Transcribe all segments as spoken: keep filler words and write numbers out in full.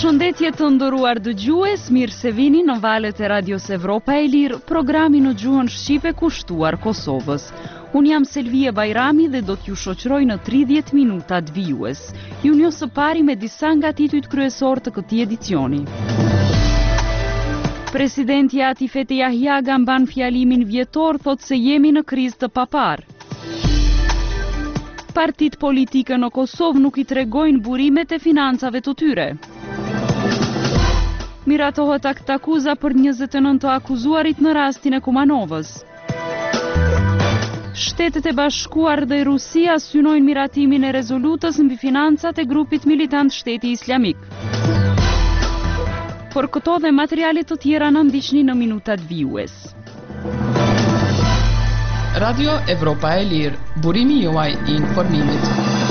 Përshëndetje të nderuar dëgjues, mirë se vini në valët e Radios Evropa e Lirë, programi në gjuhën shqipe kushtuar Kosovës. Unë jam Selvia Bajrami dhe do t'ju shoqëroj në tridhjetë minuta të vijues. Ju njoh së pari me disa nga titujt kryesor të këtij edicioni. Presidenti Atifete Jahjaga mban fjalimin vjetor, thot se jemi në krizë të papar. Partit politike në Kosovë nuk i tregojnë burimet e financave të tyre. Miratohet akt akuza për njëzet e nëntë të akuzuarit në rastin e Kumanovës. Shtetet e Bashkuar dhe Rusia synojnë miratimin e rezolutës mbi financat e grupit militant Shteti Islamik. Por këto dhe materialet të tjera në ndiqni në minutat vijues. Radio Evropa e Lirë, burimi juaj i informimit.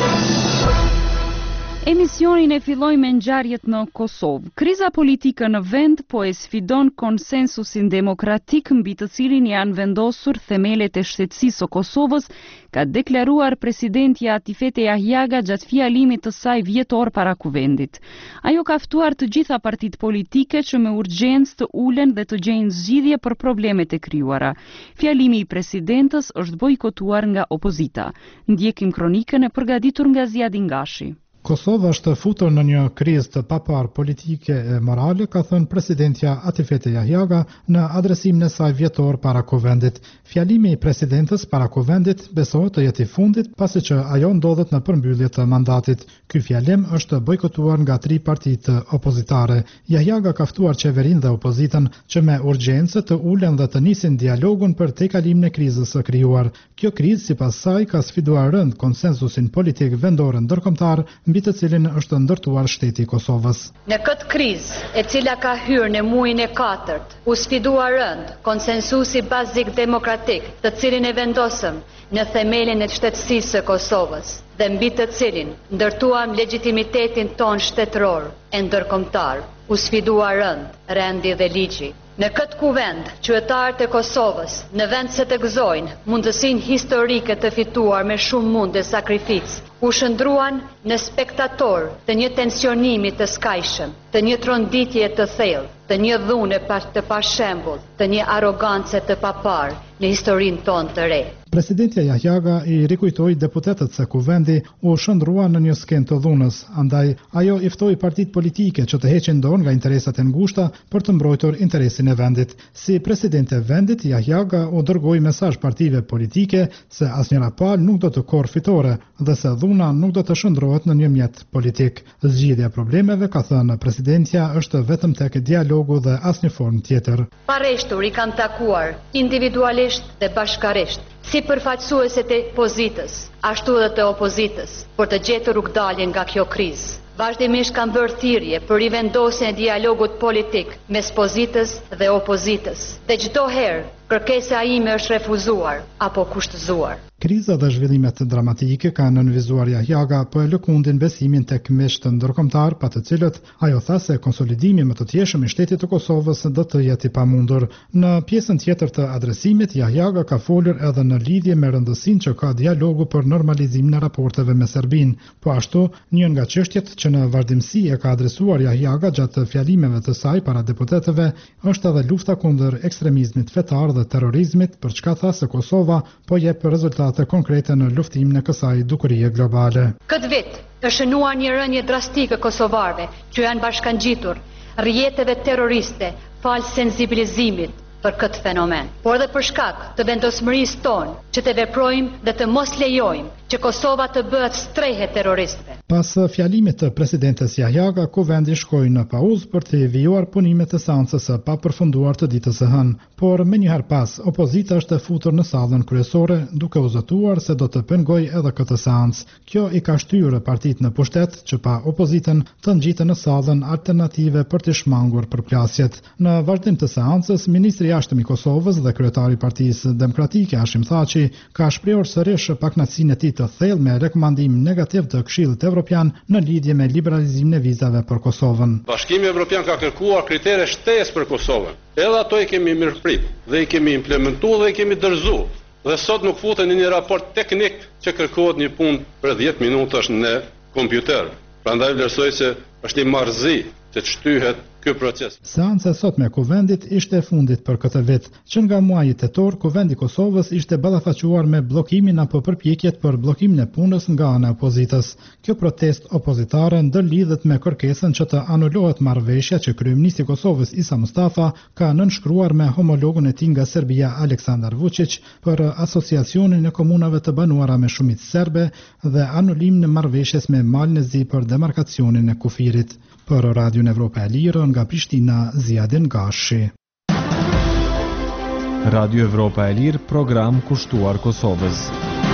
Emisionin e filloj me ngjarjet në Kosovë. Kriza politike në vend po e sfidon konsensusin demokratik mbi të cilin janë vendosur themelet e shtetësisë së Kosovës, ka deklaruar presidenti Atifete Jahjaga gjatë fjalimit të saj vjetor para kuvendit. Ajo ka ftuar të gjitha partitë politike që me urgjencë të ulen dhe të gjejnë zgjidhje për problemet e krijuara. Fjalimi i presidentës është bojkotuar nga opozita. Ndjekim kronikën e përgatitur nga Ziadi Ngashi. Kosova është futur në një krizë të papar politike e morale, ka thënë presidentja Atifete Jahjaga në adresimin e saj vjetor para kuvendit. Fjalimi i presidentës para kuvendit besohet të jetë i fundit, pasi që ajo ndodhet në përmbyllje të mandatit. Ky fjalim është bojkotuar nga tri partitë opozitare. Jahjaga ka ftuar qeverinë dhe opozitën që me urgjencë të ulen dhe të nisin dialogun për tejkalimin e krizës së krijuar. Kjo krizë sipas saj ka sfiduar rënd konsensusin politik vendor ndërkombëtar, mbi të cilin është ndërtuar shteti i Kosovës. Në këtë krizë, e cila ka hyrë në muajin e katërt, u sfidua rënd konsensusi bazik demokratik, të cilin e vendosëm në themelin e shtetësisë së Kosovës, dhe mbi të cilin ndërtuam legitimitetin ton shtetëror e ndërkombëtar. U sfidua rënd rendi dhe ligji. Në këtë kuvend, qytetarët e Kosovës, në vend se të gëzojnë mundësinë historike të fituar me shumë mund dhe sakrificë, u shndruan në spektator të një tensionimi të skajshëm, të një tronditje të thellë, të një dhune të pashembull, të një arrogancë të papar në historinë tonë të re. Presidentja Jahjaga i rikujtoi deputetët se kuvendi u shndrua në një skenë të dhunës, andaj ajo i ftoi partitë politike që të heqin dorë nga interesat e ngushta për të mbrojtur interesin e vendit. Si presidente e vendit, Jahjaga u dërgoi mesazh partive politike se asnjëra palë nuk do të korrë fitore dhe se dhuna nuk do të shndrohet në një mjet politik. Zgjidhja e problemeve, ka thënë presidentja, është vetëm tek dialogu dhe asnjë formë tjetër. Pareshtur i kam takuar individualisht dhe bashkarisht, si përfaqësueset e pozitës, ashtu edhe të opozitës, për të gjetur rrugdaljen nga kjo krizë. Vazhdimisht kam bërë thirrje për rivendosjen e dialogut politik mes pozitës dhe opozitës. Dhe çdo herë kërkesa ime është refuzuar apo kushtëzuar. Kriza dhe zhvillimet dramatike kanë nënvizuar Jahjaga, po e lëkundin besimin tek miqtë ndërkombëtar, pa të cilët ajo tha se konsolidimi më të tjeshëm i shtetit të Kosovës do të jetë i pamundur. Në pjesën tjetër të adresimit, Jahjaga ka folur edhe në lidhje me rëndësinë që ka dialogu për normalizimin e raporteve me Serbinë. Po ashtu, një nga çështjet që në vazhdimsi e ka adresuar Jahjaga gjatë fjalimeve të saj para deputetëve është edhe lufta kundër ekstremizmit fetar dhe terrorizmit, për çka tha se Kosova po jep rezultate konkrete në luftimin e kësaj dukurie globale. Këtë vit është shënuar një rënje drastike kosovarëve që janë bashkangjitur rrjeteve terroriste fal sensibilizimit për këtë fenomen, por edhe për shkak të vendosmërisë tonë që të veprojmë dhe të mos lejojmë që Kosova të bëhet strehë terroristëve. Pas fjalimit të presidentes Jahjaga, kuvendi shkoi në pauzë për të vijuar punimet e seancës së papërfunduar të ditës së hënë, por më njëherë pas, opozita është e futur në sallën kryesore duke u zotuar se do të pengojë edhe këtë seancë. Kjo i ka shtyrë partitë në pushtet që pa opozitën të ngjitën në sallën alternative për të shmangur përplasjet. Në vazhdim të seancës, ministri i jashtëm i Kosovës dhe kryetari i Partisë Demokratike Hashim Thaçi ka shprehur sërish pakënaqësinë e tij të thellë me rekomandim negativ të Këshillit Evropian në lidhje me liberalizimin e vizave për Kosovën. Bashkimi Evropian ka kërkuar kritere shtesë për Kosovën. Edhe ato i kemi mirëprit dhe i kemi implementuar dhe i kemi dorëzuar. Dhe sot nuk futen në një raport teknik që kërkohet një punë për dhjetë minutash në kompjuter. Prandaj vlerësoj se është një marrëzi që të shtyhet ky proces. Seanca e sotme e Kuvendit ishte e fundit për këtë vit, që nga muaji tetor Kuvendi i Kosovës ishte ballafaquar me bllokimin apo përpjekjet për bllokimin e punës nga ana e opozitës. Kjo protestë opozitare ndërlidhet me kërkesën që të anulohet marrëveshja që kryeministri i Kosovës Isa Mustafa ka nënshkruar me homologun e tij nga Serbia Aleksandar Vučić për asociacionin e komunave të banuara me shumicë serbe dhe anulimin e marrëveshjes me Malnezi për demarkacionin e kufirit. Për Radion Evropa e Lirë nga Prishtina, Ziadin Gashi. Radio Evropa e Lirë, program kushtuar Kosovës.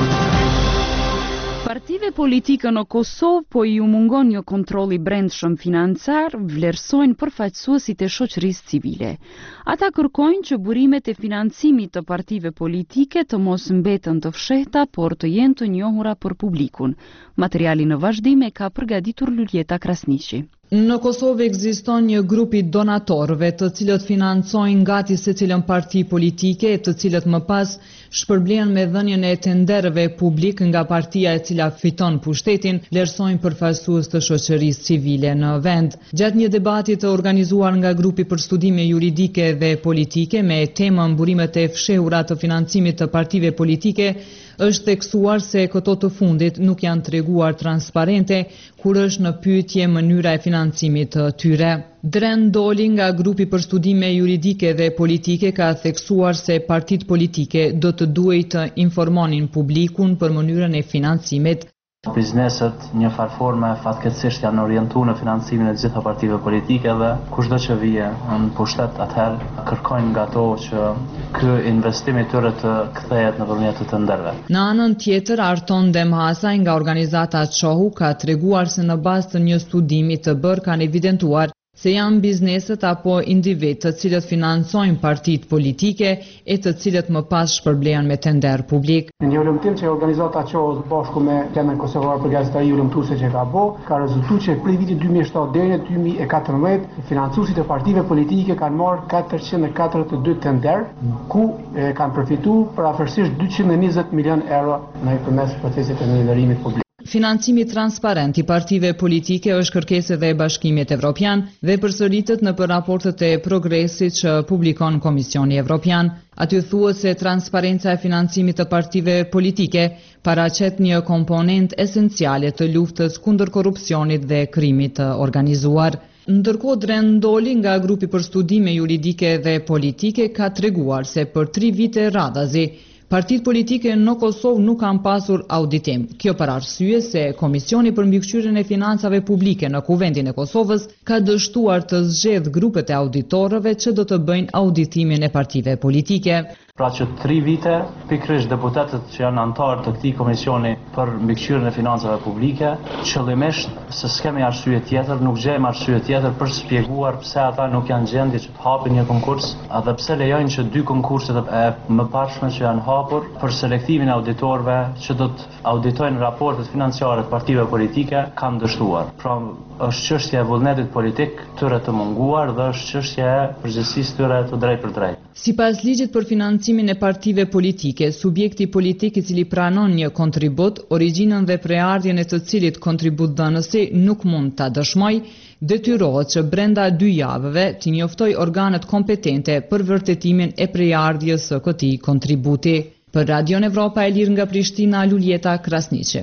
Partive politike në Kosovë po i u mungon një kontroll i brendshëm financiar, vlerësojnë përfaqësuesit e shoqërisë civile. Ata kërkojnë që burimet e financimit të partive politike të mos mbeten të fshehta, por të jenë të njohura për publikun. Materiali në vazhdim e ka përgatitur Luljeta Krasniqi. Në Kosovë ekziston një grup i donatorëve të cilët financojnë gati secilën parti politike, të cilët më pas shpërblen me dhënien e tenderëve publik nga partia e cila fiton pushtetin, vlerësojnë përfaqësues të shoqërisë civile në vend. Gjatë një debati të organizuar nga grupi për studime juridike dhe politike me temën burimet e fshehura të financimit të partive politike, është theksuar se këto të fundit nuk janë treguar transparente kur është në pyetje mënyra e financimit të tyre. Dren Doli nga grupi për studime juridike dhe politike ka theksuar se partitë politike do të duhej të informonin publikun për mënyrën e financimit. Bizneset një farforme fatkeqësisht janë orientuar në financimin e gjitha partive politike dhe kushdo që vije në pushtet atëherë kërkojnë nga to që ky investim i tyre të kthehet nëpërmjet të tenderëve. Në anën tjetër, Arton Demhasaj nga organizata Çohu ka treguar se në bazë të një studimi të bërë kanë evidentuar se janë bizneset apo individ të cilët financojnë partitë politike e të cilët më pas shpërblehen me tender publik. Në një ulëmtim që organizata Çohu bashku me Qendrën Kosovar për Gazetari ulëmtuese që ka bë, ka rezultuar që prej vitit dy mijë e shtatë deri në dy mijë e katërmbëdhjetë, financuesit e partive politike kanë marrë katërqind e katërdhjetë e dy tender, ku e kanë përfituar për afërsisht dyqind e njëzet milion euro nëpërmes procesit të nivellimit publik. Financimi transparent i partive politike është kërkesë dhe e Bashkimit Evropian dhe përsëritet në për raportet e progresit që publikon Komisioni Evropian. Aty thuhet se transparenca e financimit të partive politike paraqet një komponent esenciale të luftës kundër korrupsionit dhe krimit të organizuar. Ndërkohë Dren Doli nga grupi për studime juridike dhe politike ka treguar se për tri vite radhazi partitë politike në Kosovë nuk kanë pasur auditim. Kjo për arsye se Komisioni për mbikëqyrjen e financave publike në Kuvendin e Kosovës ka dështuar të zgjedh grupet e auditorëve që do të bëjnë auditimin e partive politike. Pra që tri vite, pikërisht deputetët që janë antarë të këtij komisioni për mbikëqyrjen e financave publike, qëllimisht se s'kemi arsye tjetër, nuk gjejmë arsye tjetër për shpjeguar pse ata nuk janë gjendje që të hapin një konkurs, edhe pse lejojnë që dy konkurset e mëparshme që janë hapur për selektimin e auditorëve që do të auditojnë raportet financiare të partive politike kanë dështuar. Pra është çështja e vullnetit politik tyre të munguar dhe është çështja e përgjegjësisë tyre të drejtë për drejtë. Sipas ligjit për financimin e partive politike, subjekti politik i cili pranon një kontribut, origjinën dhe preardhjen e të cilit kontributdhënësi nuk mund ta dëshmojë, detyrohet që brenda dy javëve të njoftoj organet kompetente për vërtetimin e preardhjes së këtij kontributi. Për Radion Evropa e Lirë nga Prishtina, Luljeta Krasniqi.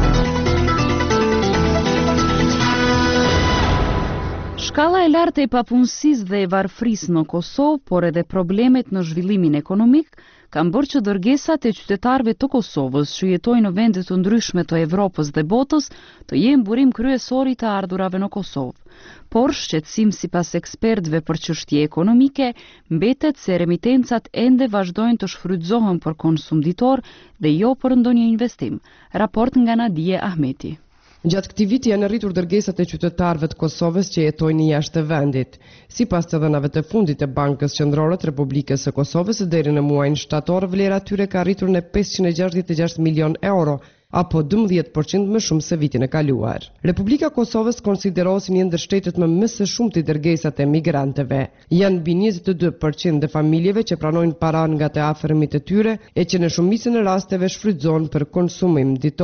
Shkalla e lartë e papunësisë dhe e varfërisë në Kosovë, por edhe problemet në zhvillimin ekonomik, kanë bërë që dërgesat e qytetarëve të Kosovës që jetojnë në vende të ndryshme të Evropës dhe botës të jenë burim kryesor i të ardhurave në Kosovë. Por shqetësim sipas ekspertëve për çështje ekonomike mbetet se remitencat ende vazhdojnë të shfrytëzohen për konsum ditor dhe jo për ndonjë investim. Raport nga Nadije Ahmeti. Gjatë këtij viti janë rritur dërgesat e qytetarëve të Kosovës që jetojnë jashtë vendit. Sipas të dhënave të fundit të Bankës Qendrore të Republikës së Kosovës, deri në muajin shtator vlera e tyre ka rritur në pesëqind e gjashtëdhjetë e gjashtë milion euro, apo dymbëdhjetë përqind më shumë se vitin e kaluar. Republika e Kosovës konsiderohet si një ndër shtetet më më së shumti dërgesat e migrantëve. Janë mbi njëzet e dy përqind e familjeve që pranojnë para nga të afërmit e tyre e që në shumicën e rasteve shfrytëzohen për konsumim ditor.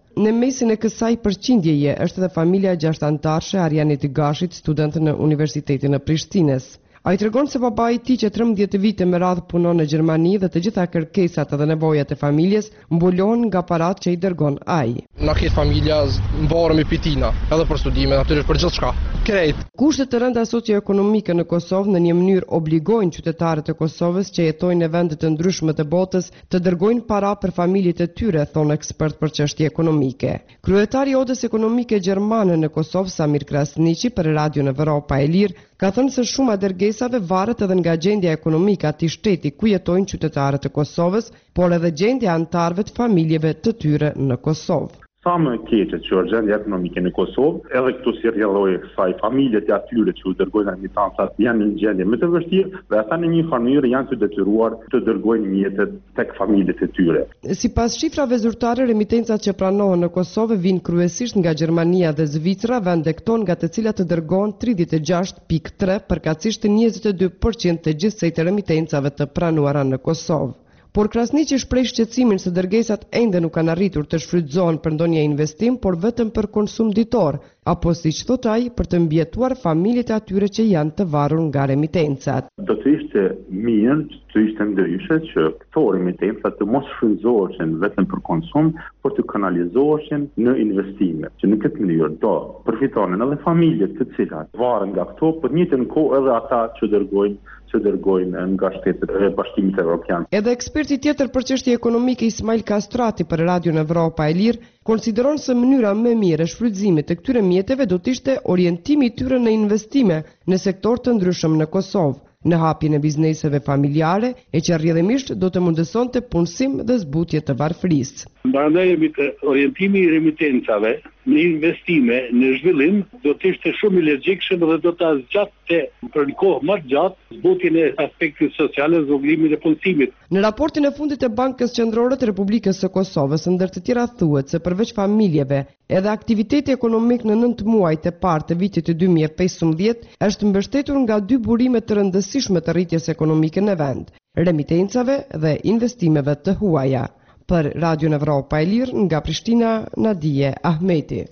Në mesin e kësaj përqindjeje është edhe familja gjashtë antarësh e Arianit Gashit, student në Universitetin e Prishtinës. A i tregon se babai i tij që trembëdhjetë vite me radhë punon në Gjermani dhe të gjitha kërkesat dhe nevojat e familjes mbulohen nga parat që i dërgon ai. Na këtë familja mbarëm i pitina, edhe për studime, natyrisht për gjithçka. Krejt. Kushtet të rënda socioekonomike në Kosovë në një mënyrë obligojnë qytetarët e Kosovës që jetojnë në vende të ndryshme të botës të dërgojnë para për familjet e tyre, thon ekspert për çështje ekonomike. Kryetari i Odës Ekonomike Gjermane në Kosovë, Samir Krasniqi, për Radion Evropa e Lirë, ka thënë se shumë dërgesave varet edhe nga gjendja ekonomike e atij shteti ku jetojnë qytetarët e Kosovës, por edhe gjendja e antarëve të familjeve të tyre në Kosovë. Sa më keqe që është gjendja ekonomike në Kosovë, edhe këtu si rrjedhoi kësaj familjet e atyre që u dërgojnë remitancat janë në gjendje më të vështirë dhe ata në një mënyrë janë të detyruar të dërgojnë mjetet tek familjet e tyre. Sipas shifrave zyrtare, remitencat që pranohen në Kosovë vijnë kryesisht nga Gjermania dhe Zvicra, vende këto nga të cilat të dërgohen tridhjetë e gjashtë pikë tre, përkatësisht njëzet e dy përqind të gjithsej të remitencave të pranuara në Kosovë. Por Krasniqi shpreh shqetësimin se dërgesat ende nuk kanë arritur të shfrytëzohen për ndonjë investim, por vetëm për konsum ditor, apo siç thot ai, për të mbijetuar familjet e atyre që janë të varur nga remitencat. Do të ishte mirë, të ishte ndryshe që këto remitencat të mos shfrytëzoheshin vetëm për konsum, por të kanalizoheshin në investime, që në këtë mënyrë do përfitonin edhe familjet të cilat varen nga këto, por në njëjtën kohë edhe ata që dërgojnë që dërgojnë nga shtetet e Bashkimit Evropian. Edhe eksperti tjetër për çështje ekonomike Ismail Kastrati për Radion Evropa e Lirë konsideron se mënyra më mirë e shfrytëzimit të këtyre mjeteve do të ishte orientimi i tyre në investime në sektor të ndryshëm në Kosovë, në hapjen e bizneseve familjare e që rrjedhimisht do të mundësonte punësim dhe zbutje të varfërisë. Prandaj orientimi i remitencave në investime, në zhvillim, do të ishte shumë i logjikshëm dhe do ta zgjatte për një kohë më të gjatë zbutjen e aspektit social dhe zhvillimin e punësimit. Në raportin e fundit të Bankës Qendrore të Republikës së Kosovës, ndër të tjera thuhet se përveç familjeve, edhe aktiviteti ekonomik në nëntë muajt e parë të vitit të dy mijë e pesëmbëdhjetë është mbështetur nga dy burime të rëndësishme të rritjes ekonomike në vend, remitencave dhe investimeve të huaja. Për Radion Evropa e Lirë, nga Prishtina, Nadije Ahmeti.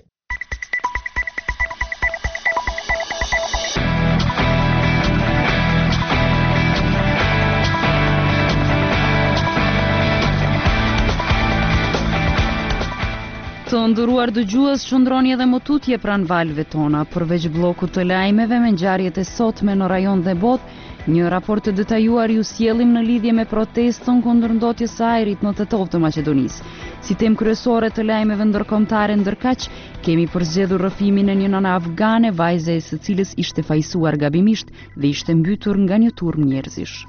Të nderuar dëgjues, qëndroni edhe më tutje pranë valve tona, përveç bllokut të lajmeve me ngjarjet e sotme në rajon dhe botë. Një raport të detajuar ju sjellim në lidhje me protestën kundër ndotjes së ajrit në Tetov të Maqedonisë. Si temë kryesore të lajmeve ndërkombëtare ndërkaq, kemi përzgjedhur rrëfimin e një nëne afgane, vajze e së cilës ishte fajsuar gabimisht dhe ishte mbytur nga një turm njerëzish.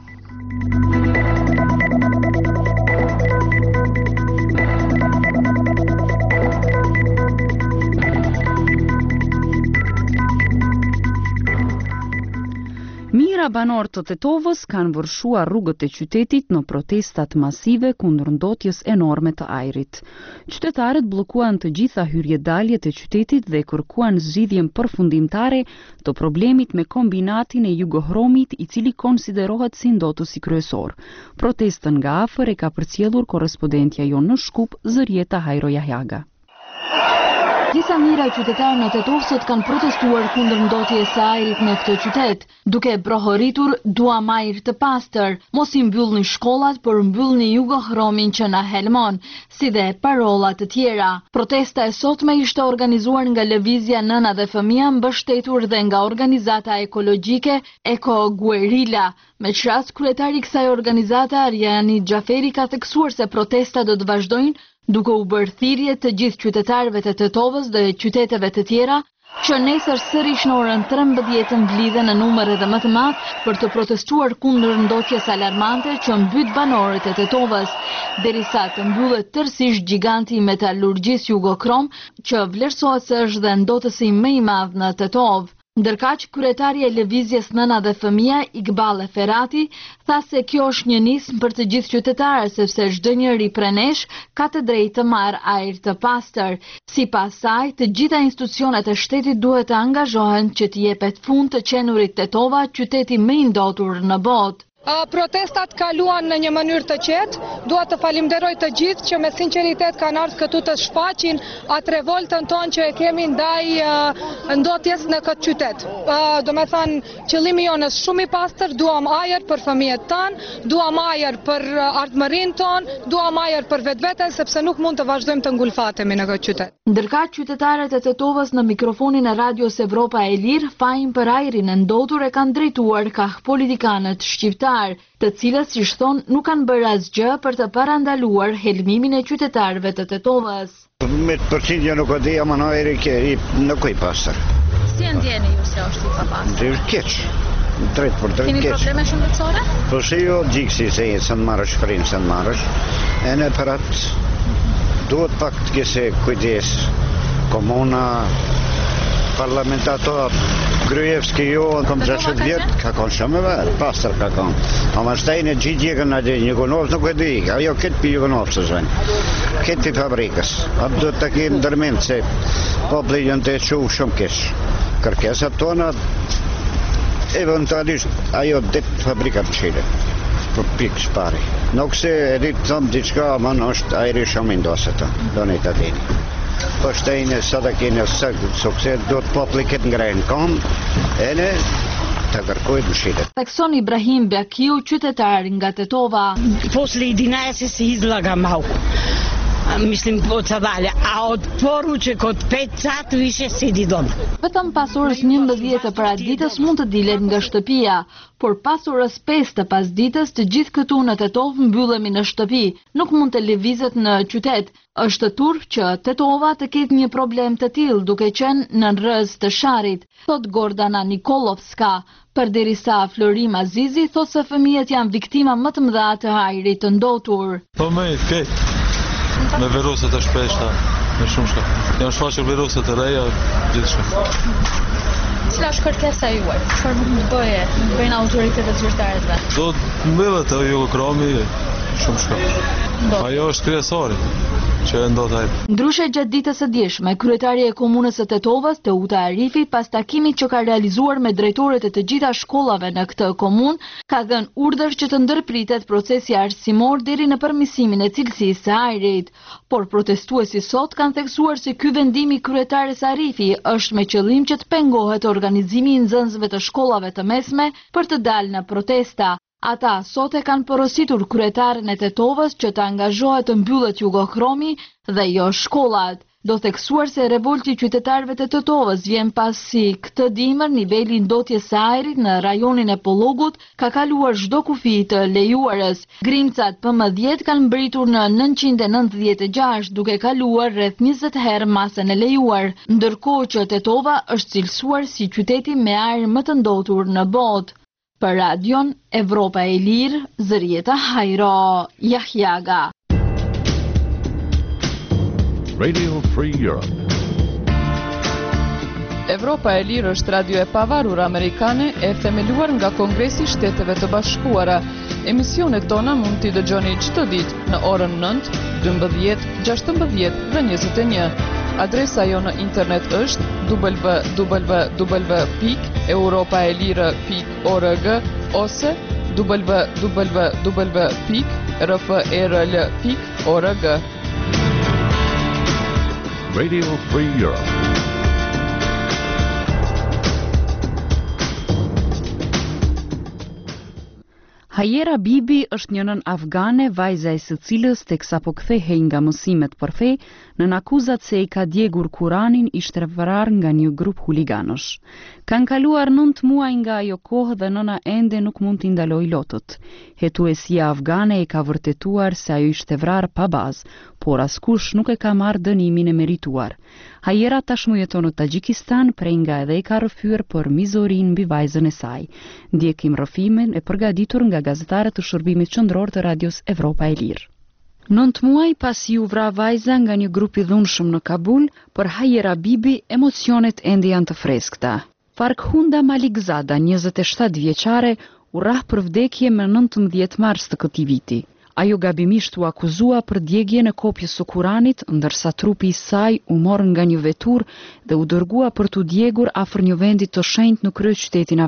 Mira banor të Tetovës kanë vërshuar rrugët e qytetit në protestat masive kundër ndotjes enorme të ajrit. Qytetarët bllokuan të gjitha hyrjedaljet e qytetit dhe kërkuan zgjidhjen përfundimtare të problemit me kombinatin e Jugohromit, i cili konsiderohet si ndotësi kryesor. Protestën nga afër e ka përcjellur korrespondentja jonë në Shkup, Zërieta Hajro Jahjaga. Disa mijëra qytetarë në Tetov sot kanë protestuar kundër ndotjes së ajrit në këtë qytet, duke prohoritur "Duam ajër të pastër, mos i mbyllni shkollat, por mbyllni Jugohromin që na helmon", si dhe parolla të tjera. Protesta e sotme ishte organizuar nga Lëvizja Nëna dhe Fëmia, mbështetur dhe nga organizata ekologjike Eko Guerilla. Me çast, kryetari i kësaj organizate, Ariani Xhaferi, ka theksuar se protestat do të vazhdojnë, duke u bërë thirrje të gjithë qytetarëve të Tetovës dhe qyteteve të tjera që nesër sërish në orën trembëdhjetë mblidhen në numër edhe më të madh për të protestuar kundër ndotjes alarmante që mbyt banorët e Tetovës, derisa të mbyllet tërësisht giganti i metalurgjisë Jugohrom, që vlerësohet se është dhe ndotësi më i madh në Tetov. Ndërkaq, kryetari e Lëvizjes Nëna dhe Fëmia, Iqbal Ferati, tha se kjo është një nismë për të gjithë qytetarët, sepse çdo njeri prej nesh ka të drejtë të marrë ajër të pastër. Sipas saj, të gjitha institucionet e shtetit duhet të angazhohen që të jepet fund të qenurit Tetova, qyteti më i ndotur në botë. Protestat kaluan në një mënyrë të qetë. Dua të falimderoj të gjithë që me sinqeritet kanë ardhur këtu të shfaqin atë revoltën tonë që e kemi ndaj ndotjes në këtë qytet. Do me thënë, qëllimi jonë është shumë i pastër, duam ajër për fëmijët tanë, duam ajër për ardhmërinë tonë, duam ajër për vetveten, sepse nuk mund të vazhdojmë të ngulfatemi në këtë qytet. Ndërkaq qytetarët e Tetovës në mikrofonin e Radios Evropa e Lirë fajin për ajrin e ndotur e kanë drejtuar kah politikanët shqiptar, të cilët si thon nuk kanë bërë asgjë për të parandaluar helmimin e qytetarëve të Tetovës. Me përqindja nuk o di, ama në ajri kjeri nuk o i pastër. Si e ndjeni ju se është i papastër? Ndjeri keq, drejt për drejt keq. Keni probleme shëndetësore? Po se jo gjikësi se jetë së në marrësh, frinë së në marrësh, e në për atë duhet pak të kese kujdes, komuna, parlamentator, Gruevski jo, kom gjashtë vjetë, ka konë shumë e verë, pastër ka konë. Ama shtajnë e gjithje kënë në dhe një Jugonovës nuk e di, ajo këtë për Jugonovës të zvenë, këtë për fabrikës. Atë duhet të kemë dërmend se popli jënë të që shumë keshë. Kërkesat tona, eventualisht ajo dhe fabrikat në qile, për pikë shpari. Nuk se edit të thëmë diçka, ama në është ajri shumë indosë të, do në i të dini. Po shtajnë e sada kene sukses, do të popli këtë ngrejnë kom, e në të kërkojt në shile. Tekson Ibrahim Bekiu, qytetar nga Tetova. Posle i dinaja se si izlaga mau. Mislim po të dalje, a od poruče kod pet sat više sidi doma. Vetëm pas orës njëmbëdhjetë të paraditës mund të dilet nga shtëpia, por pas orës pesë të pasdites të gjithë këtu në Tetovë mbyllemi në shtëpi, nuk mund të lëvizet në qytet. Është turp që Tetova të ketë një problem të tillë duke qenë në rrëz të sharit, thot Gordana Nikolovska. Përderisa Florim Azizi thot se fëmijët janë viktima më të mëdha të ajrit të ndotur. Po më i keq. Me virusat e shpeshta, me shumë shka. Janë shfaqër virusat e reja, gjithë shka. Cila është kërkesa juaj? Çfarë mund të bëje, mund të bëjnë autoritetet zyrtare? Do të mbyllet të Jugokromi, shumë shka. Ajo është kryesori që e ndodh ai. Ndryshe gjatë ditës së djeshme, kryetari i komunës së Tetovës, Teuta Arifi, pas takimit që ka realizuar me drejtorët e të gjitha shkollave në këtë komunë, ka dhënë urdhër që të ndërpritet procesi arsimor deri në përmirësimin e cilësisë së ajrit. Por protestuesit sot kanë theksuar se ky vendim i kryetares Arifi është me qëllim që të pengohet organizimi i nxënësve të shkollave të mesme për të dalë në protesta. Ata sot e kanë porositur kryetaren e Tetovës që të angazhohet të mbyllet Jugokromi dhe jo shkollat. Do theksuar se revolti qytetarëve të Tetovës vjen pasi këtë dimër niveli i ndotjes së ajrit në rajonin e Pollogut ka kaluar çdo kufi të lejuarës. Grimcat P M dhjetë kanë mbritur në nëntëqind e nëntëdhjetë e gjashtë duke kaluar rreth njëzet herë masën e lejuar, ndërkohë që Tetova është cilësuar si qyteti me ajër më të ndotur në botë. Për Radion Evropa e Lirë, Zërieta Hajro, Jahjaga. Radio Free Europe. Evropa e Lirë është radio e pavarur amerikane e themeluar nga Kongresi i Shteteve të Bashkuara. Emisionet tona mund t'i dëgjoni çdo ditë në orën nëntë, dymbëdhjetë, gjashtëmbëdhjetë dhe njëzet e një. Adresa jo në internet është w w w pikë europaelire pikë org ose w w w pikë r f e r l pikë org. Radio Free Europe. Hajera Bibi është një nën afgane, vajza e së cilës teksa po kthehej nga mësimet për fe, nën akuzat se i ka djegur Kuranin, ishte vrarë nga një grup huliganësh. Kanë kaluar nëntë muaj nga ajo kohë dhe nëna ende nuk mund t'i ndaloj lotët. Hetuesia afgane e ka vërtetuar se ajo ishte vrarë pa bazë, por askush nuk e ka marrë dënimin e merituar. Hajera tashmë jeton në Tagjikistan, prej nga edhe e ka rrëfyer për mizorin mbi vajzën e saj. Ndjekim rrëfimin e përgatitur nga gazetarët të shërbimit qendror të Radios Evropa e Lirë. Nëntë muaj pasi u vra vajza nga një grup i dhunshëm në Kabul, për Hajera Bibi emocionet ende janë të freskëta. Farkhunda Malikzada, njëzet e shtatë vjeçare, u rrah për vdekje me nëntëmbëdhjetë mars të këtij viti. Ajo gabimisht u akuzua për djegje në kopjes së Kuranit, ndërsa trupi i saj u mor nga një vetur dhe u dërgua për t'u djegur afër një vendi të shenjtë në kryeqytetin afgan.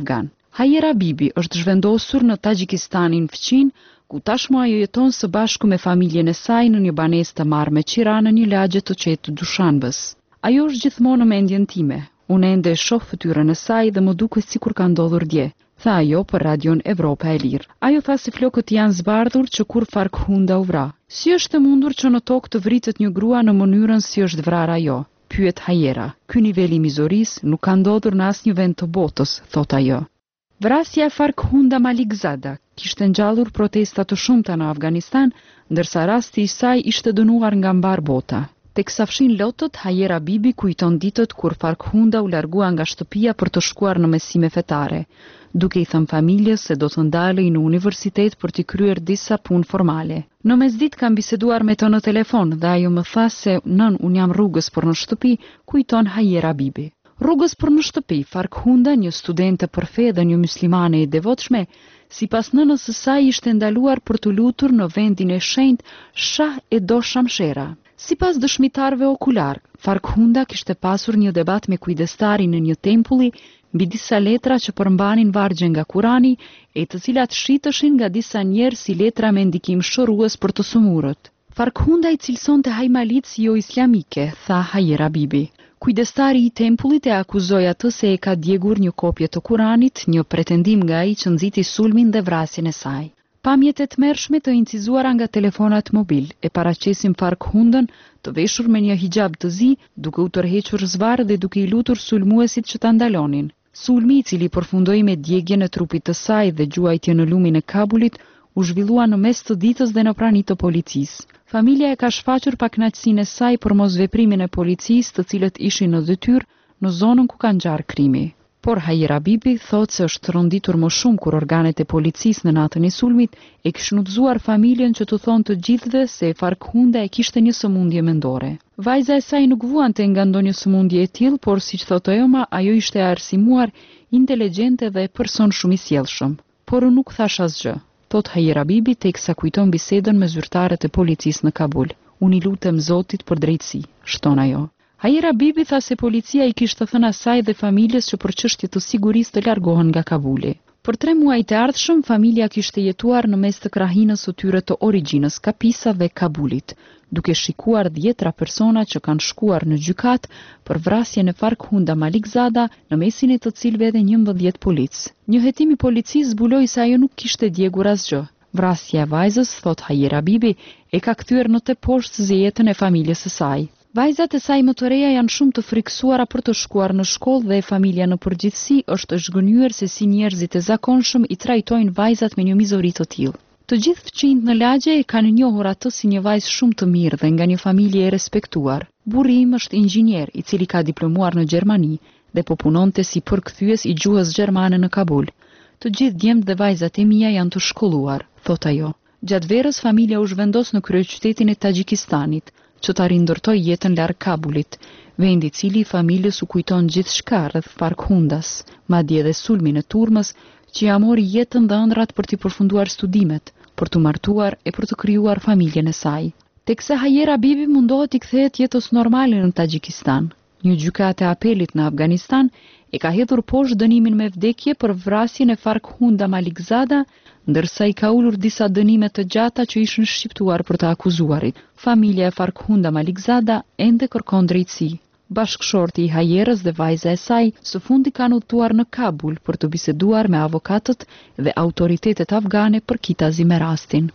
Hajera Bibi është zhvendosur në Tajqistanin fqin, ku tashmë ajo jeton së bashku me familjen e saj në një banesë të marrë me qira në një lagje të qetë të Dushanbes. Ajo është gjithmonë në mendjen time. Unë ende e shoh fytyrën e saj dhe më duket sikur ka ndodhur dje, tha ajo për Radion Evropa e Lirë. Ajo tha se flokët janë zbardhur që kur Farkhunda u vra. Si është e mundur që në tokë të vritet një grua në mënyrën si është vrarë ajo? Pyet Hajera. Ky nivel i mizorisë nuk ka ndodhur në asnjë vend të botës, thot ajo. Vrasja e Farkhunda Malikzada kishte ngjallur protesta të shumta në Afganistan, ndërsa rasti i saj ishte dënuar nga mbar bota. Teksa fshin lotët, Hajera Bibi kujton ditët kur Farkhunda u largua nga shtëpia për të shkuar në mësime fetare, duke i thënë familjes se do të ndalej në universitet për t'i kryer disa punë formale. Në mesditë kam biseduar me të në telefon dhe ajo më tha se nën unë jam rrugës për në shtëpi, kujton Hajera Bibi. Rrugës për në shtëpi, Farkhunda, një studente për fe dhe një muslimane e devotshme, sipas nënës së saj ishte ndaluar për të lutur në vendin e shenjtë Shah e Do Shamshera. Sipas dëshmitarëve okular, Farkhunda kishte pasur një debat me kujdestarin në një tempulli mbi disa letra që përmbanin vargje nga Kurani e të cilat shitëshin nga disa njerëz si letra me ndikim shërues për të sumurët. Farkhunda i cilësonte hajmalic jo islamike, tha Hajera Bibi. Kujdestari i tempullit e akuzoi atë se e ka djegur një kopje të Kuranit, një pretendim nga ai që nxiti sulmin dhe vrasjen e saj. Pamjet e tmerrshme të incizuara nga telefonat mobil e paraqesin Farkhundën të veshur me një hijab të zi, duke u tërhequr zvarr dhe duke i lutur sulmuesit që ta ndalonin. Sulmi, i cili përfundoi me djegjen e trupit të saj dhe gjuajtje në lumin e Kabulit, u zhvillua në mes të ditës dhe në prani të policisë. Familja e ka shfaqur pakënaqësinë e saj për mosveprimin e policisë, të cilët ishin në detyrë në zonën ku ka ngjarë krimi. Por Hajera Bibi thotë se është rënditur më shumë kur organet e policisë në natën e sulmit e kishin udhëzuar familjen që të thonë të gjithëve se Farkhunda e kishte një sëmundje mendore. Vajza e saj nuk vuante nga ndonjë sëmundje e tillë, por siç thotë ajo, ajo ishte e arsimuar, inteligjente dhe person shumë i sjellshëm. Por unë nuk thash asgjë, thot Hajera Bibi teksa kujton bisedën me zyrtarët e policisë në Kabul. Unë i lutem Zotit për drejtësi, shton ajo. Hajera Bibi tha se policia i kishte thënë asaj dhe familjes që për çështje të sigurisë të largohen nga Kabuli. Për tre muajt e ardhshëm, familja kishte jetuar në mes të krahinës së tyre të origjinës, Kapisa dhe Kabulit, duke shikuar dhjetra persona që kanë shkuar në gjykat për vrasjen e Farkhunda Malikzada, në mesin e të cilëve edhe njëmbëdhjetë polic. Një hetim i policisë zbuloi se ajo nuk kishte djegur asgjë. Vrasja e vajzës, thot Hajera Bibi, e ka kthyer në të poshtë jetën e familjes së saj. Vajzat e saj më të reja janë shumë të friksuara për të shkuar në shkollë dhe familja në përgjithësi është zhgënjur se si njerëzit e zakonshëm i trajtojnë vajzat me një mizori të tillë. Të gjithë fëmijët në lagje e kanë njohur atë si një vajzë shumë të mirë dhe nga një familje e respektuar. Burri im është inxhinier i cili ka diplomuar në Gjermani dhe po punonte si përkthyes i gjuhës gjermane në Kabul. Të gjithë djemtë dhe vajzat e mia janë të shkolluar, thot ajo. Gjatë verës familja u zhvendos në kryeqytetin e Tajqistanit, që ta rindërtoj jetën larg Kabulit, vendi i cili familjes u kujton gjithçka rreth Farkhundas, madje edhe sulmin e turmës që ja mori jetën dhe ëndrat për të përfunduar studimet, për të martuar e për të krijuar familjen e saj. Teksa Hajera Bibi mundohet i kthehet jetës normale në Tajikistan. Një gjykatë e apelit në Afganistan e ka hedhur poshtë dënimin me vdekje për vrasjen e Farkhunda Malikzada, ndërsa i ka ulur disa dënime të gjata që ishin shqiptuar për të akuzuarit. Familja e Farkhunda Malikzada ende kërkon drejtësi. Bashkëshorti i Hajerës dhe vajza e saj së fundi kanë udhëtuar në Kabul për të biseduar me avokatët dhe autoritetet afgane për kitazi me rastin.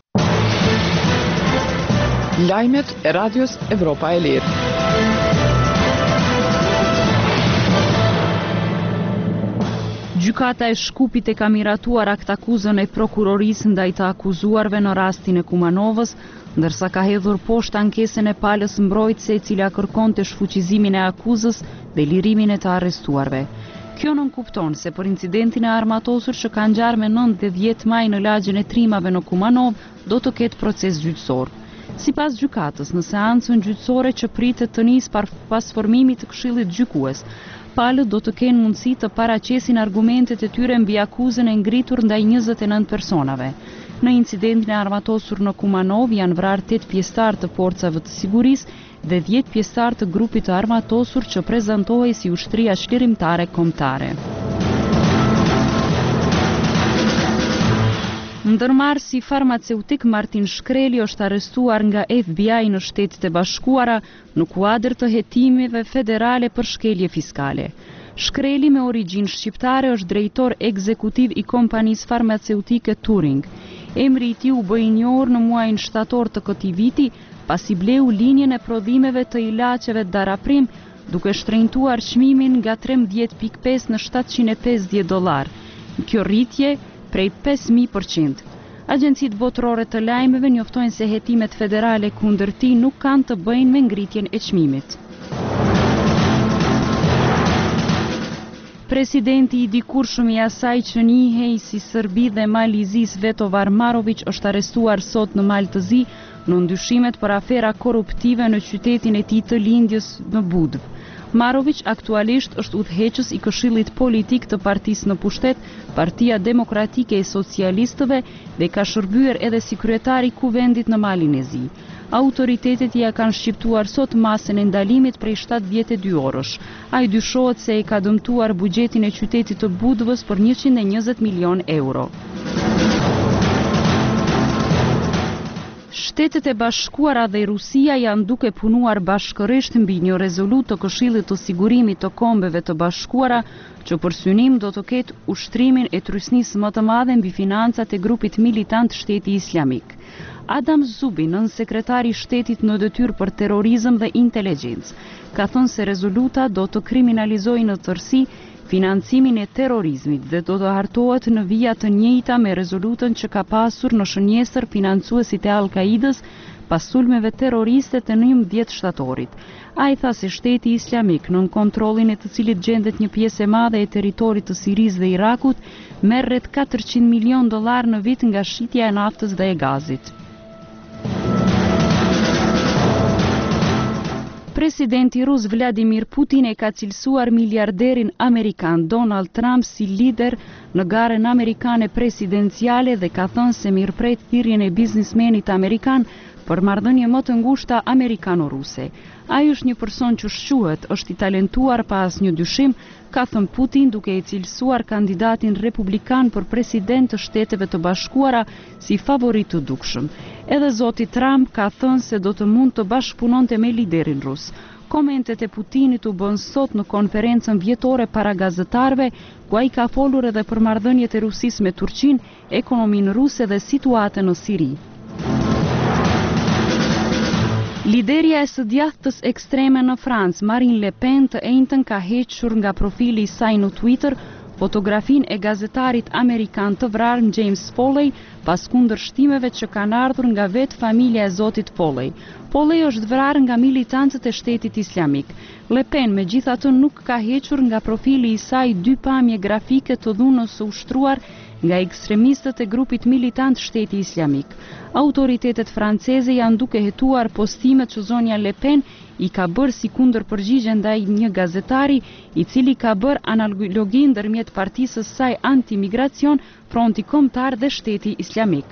Lajmet e Radios Evropa e Lirë. Gjykata e Shkupit e ka miratuar akt akuzën e prokurorisë ndaj të akuzuarve në rastin e Kumanovës, ndërsa ka hedhur poshtë ankesën e palës mbrojtëse e cila kërkonte shfuqizimin e akuzës dhe lirimin e të arrestuarve. Kjo nënkupton se për incidentin e armatosur që ka ngjarë me nëntë dhe dhjetë maj në lagjen e trimave në Kumanov, do të ketë proces gjyqësor. Sipas gjykatës, në seancën gjyqësore që pritet të nisë pas formimit të Këshillit Gjykues, palët do të kenë mundësi të paraqesin argumentet e tyre mbi akuzën e ngritur ndaj njëzet e nëntë personave. Në incidentin e armatosur në Kumanov janë vrarë tetë pjesëtar të forcave të sigurisë dhe dhjetë pjesëtar të grupit të armatosur që prezantohej si ushtria çlirimtare kombëtare. Ndërmarrësi farmaceutik Martin Shkreli është arrestuar nga F B I në Shtetet e Bashkuara në kuadër të hetimeve federale për shkelje fiskale. Shkreli me origjinë shqiptare është drejtor ekzekutiv i kompanisë farmaceutike Turing. Emri i tij u bë i njohur në muajin shtator të këtij viti, pasi bleu linjën e prodhimeve të ilaçeve Daraprim, duke shtrenjtuar çmimin nga trembëdhjetë pikë pesë në shtatëqind e pesëdhjetë dollar. Kjo rritje prej pesë mijë përqind. Agjencitë botërore të lajmeve njoftojnë se hetimet federale kundër tij nuk kanë të bëjnë me ngritjen e çmimit. Presidenti i dikurshëm i asaj që njihej si Serbi dhe Malizis Vetovar Marović është arrestuar sot në Malë të Zi në ndyshimet për afera korruptive në qytetin e tij të lindjes në Budv. Marović aktualisht është udhëheqës i Këshillit Politik të partisë në pushtet, Partia Demokratike e Socialistëve, dhe ka shërbyer edhe si kryetar i kuvendit në Malin e Zi. Autoritetet ja kanë shqiptuar sot masën e ndalimit prej shtatëdhjetë e dy orësh. Ai dyshohet se e ka dëmtuar buxhetin e qytetit të Budvës për njëqind e njëzet milion euro. Shtetet e Bashkuara dhe Rusia janë duke punuar bashkërisht mbi një rezolutë të Këshillit të Sigurimit të Kombeve të Bashkuara, që për synim do të ketë ushtrimin e trysnisë më të madhe mbi financat e grupit militant Shteti Islamik. Adam Zubi, nën sekretari i shtetit në detyrë për terrorizëm dhe inteligjencë, ka thënë se rezoluta do të kriminalizojë në tërësi financimin e terrorizmit dhe do të hartohet në vija të njëjta me rezolutën që ka pasur në shënjesër financuesit e Al-Qaidës pas sulmeve terroriste të njëmbëdhjetë shtatorit. Ai tha se Shteti Islamik, nën kontrollin e të cilit gjendet një pjesë e madhe e territorit të Sirisë dhe Irakut, merr rreth katërqind milion dollar në vit nga shitja e naftës dhe e gazit. Presidenti rus Vladimir Putin e ka cilësuar miliarderin amerikan Donald Trump si lider në garën amerikane presidenciale dhe ka thënë se mirëpret thirrjen e biznismenit amerikan për marrëdhënie më të ngushta amerikano-ruse. Ai është një person që shquhet, është i talentuar pa asnjë dyshim, ka thënë Putin duke e cilësuar kandidatin republikan për president të Shteteve të Bashkuara si favorit të dukshëm. Edhe zoti Trump ka thënë se do të mund të bashkëpunonte me liderin rus. Komentet e Putinit u bën sot në konferencën vjetore para gazetarëve, ku ai ka folur edhe për marrëdhëniet e Rusisë me Turqinë, ekonominë ruse dhe situatën në Siri. Liderja e së djathtës ekstreme në Francë, Marine Le Pen, të njëjtën ka hequr nga profili i saj në Twitter fotografinë e gazetarit amerikan të vrarë James Foley pas kundërshtimeve që kanë ardhur nga vetë familja e zotit Foley. Foley është vrarë nga militancët e Shtetit Islamik. Le Pen megjithatë nuk ka hequr nga profili i saj dy pamje grafike të dhunës së ushtruar nga ekstremistët e grupit militant Shteti Islamik. Autoritetet franceze janë duke hetuar postimet që zonja Le Pen i ka bërë si kundër përgjigje ndaj një gazetari i cili ka bërë analogji ndërmjet partisë së saj anti-migracion, Fronti Kombëtar dhe Shteti Islamik.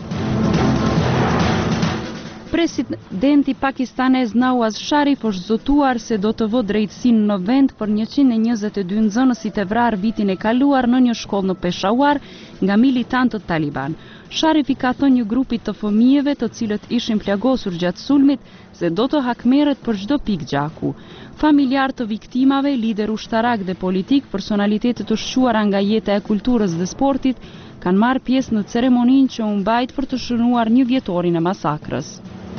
Presidenti pakistanez Nawaz Sharif është zotuar se do të vë drejtësinë në vend për njëqind e njëzet e dy nxënësit e vrarë vitin e kaluar në një shkollë në Peshawar nga militantët Taliban. Sharif i ka thënë një grupi të fëmijëve të cilët ishin plagosur gjatë sulmit se do të hakmerret për çdo pikë gjaku. Familjar të viktimave, lider ushtarak dhe politik, personalitetet të shquara nga jeta e kulturës dhe sportit, kanë marrë pjesë në ceremoninë që u mbajt për të shënuar një vjetorin e masakrës.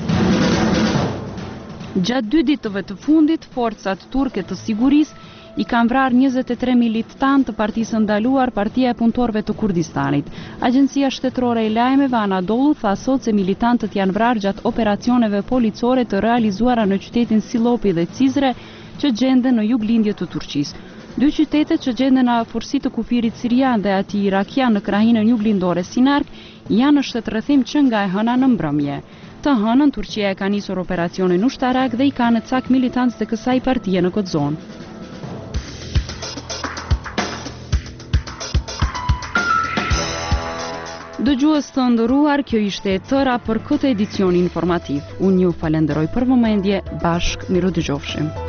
Gjatë dy ditëve të fundit, forcat turke të sigurisë i kanë vrarë njëzet e tre militantë të Partisë Ndaluar, Partia e Punëtorëve të Kurdistanit. Agjencia shtetërore e lajmeve Anadolu tha sot se militantët janë vrarë gjatë operacioneve policore të realizuara në qytetin Silopi dhe Cizre, që gjenden në juglindje të Turqisë. Dy qytetet që gjenden në afërsi të kufirit sirian dhe atij irakian në krahinën juglindore Sinark janë në shtetërrethim që nga e hëna në mbrëmje. Të hënën Turqia e ka nisur operacionin ushtarak dhe i ka në cak militancë të kësaj partie në këtë zonë. Dëgjues të nderuar, kjo ishte e tëra për këtë edicion informativ. Unë ju falenderoj për vëmendje, bashkë miru dëgjofshim.